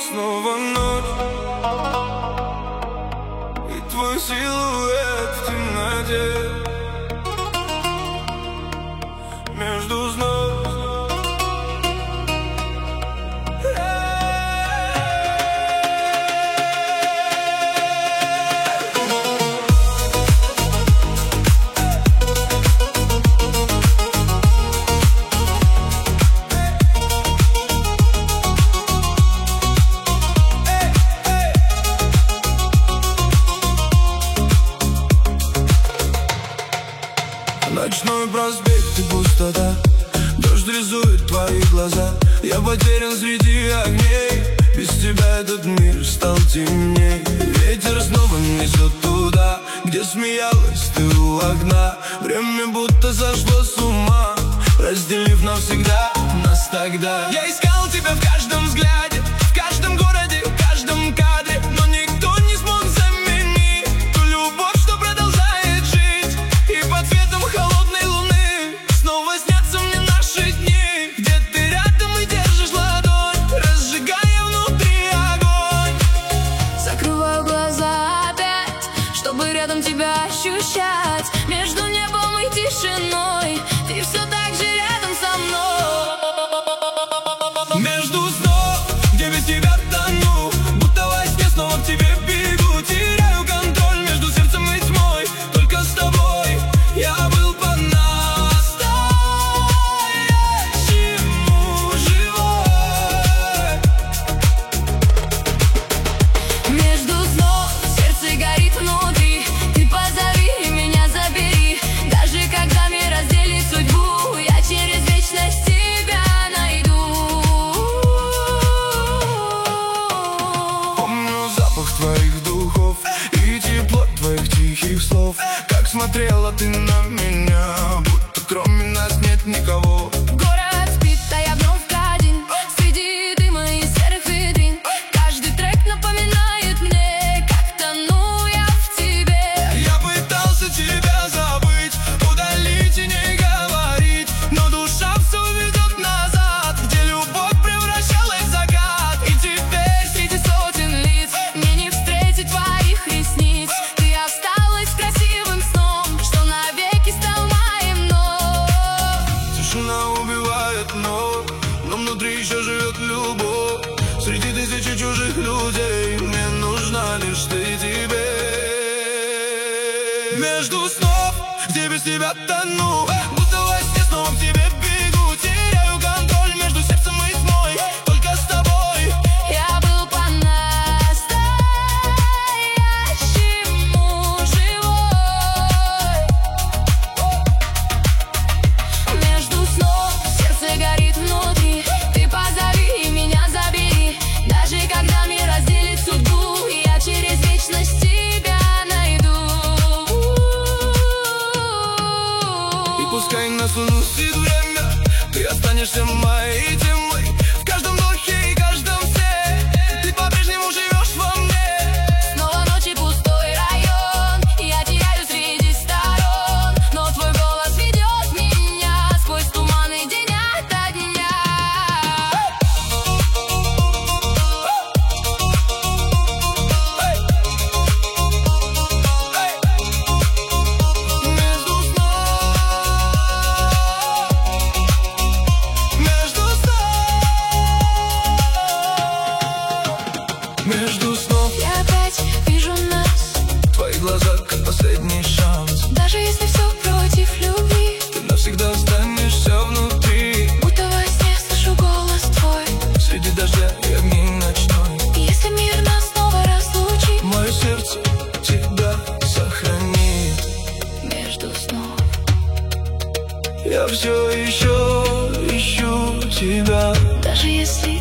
снова ночь, и твой силуэт в темноте между снов. Ночной проспект и пустота, дождь рисует твои глаза. Я потерян среди огней, без тебя этот мир стал темней. Ветер снова несет туда, где смеялась ты у окна. Время будто сошло с ума, разделив навсегда нас тогда. Я искал тебя в каждом взгляде, в каждом городе, в каждом кадре, но никто не смог заменить ту любовь, что продолжает жить. И под светом холодной луны снова снятся мне наши дни, где ты рядом и держишь ладонь, разжигая внутри огонь. Закрываю глаза опять, чтобы рядом тебя ощущать. Между небом и тишиной ты все так же рядом со мной. Между снов, где без тебя тону, будто во сне снова к тебе бегу. Теряю контроль между сердцем и тьмой, только с тобой я был по-настоящему живой. Между снов сердце горит внутри, ты позови и меня забери. Даже когда мир разделит судьбу, я через вечность тебя найду. Помню запах твоих духов и тепло твоих тихих слов. Как смотрела ты на меня, будто кроме нас нет никого. Город спит, а я вновь один среди дыма и серых витрин. Каждый трек напоминает мне, как тону я в тебе. Я пытался тебя забыть, удалить и не говорить, но душа все ведет назад, где любовь превращалась в закат. И теперь среди сотен лиц мне не встретить твоих ресниц. Ты осталась красивым сном, что навеки стал моим, но Тишина убивает, но внутри еще живет любовь. Среди тысячи чужих людей мне нужна лишь ты теперь. Между снов, где без тебя тону, будто во сне снова к тебе бегу. Теряю контроль между сердцем и тьмой, только с тобой я был по-настоящему живой. Между снов сердце горит внутри, ты позови и меня забери. Даже когда мир разделит судьбу, я через вечность тебя найду. И пускай нас уносит время, ты останешься моей темой. В каждом вдохе и каждом сне ты по-прежнему живешь во мне. Снова ночь и пустой район, я теряю среди сторон, но твой голос ведет меня сквозь туманы день ото дня. Между снов Я опять вижу нас, в твоих глазах как последний шанс. даже если все против любви, Ты навсегда останешься внутри, будто во сне слышу голос твой. среди дождя и огней ночной. И если мир нас снова разлучит, Мое сердце тебя сохранит. между снов Я все еще ищу тебя. даже если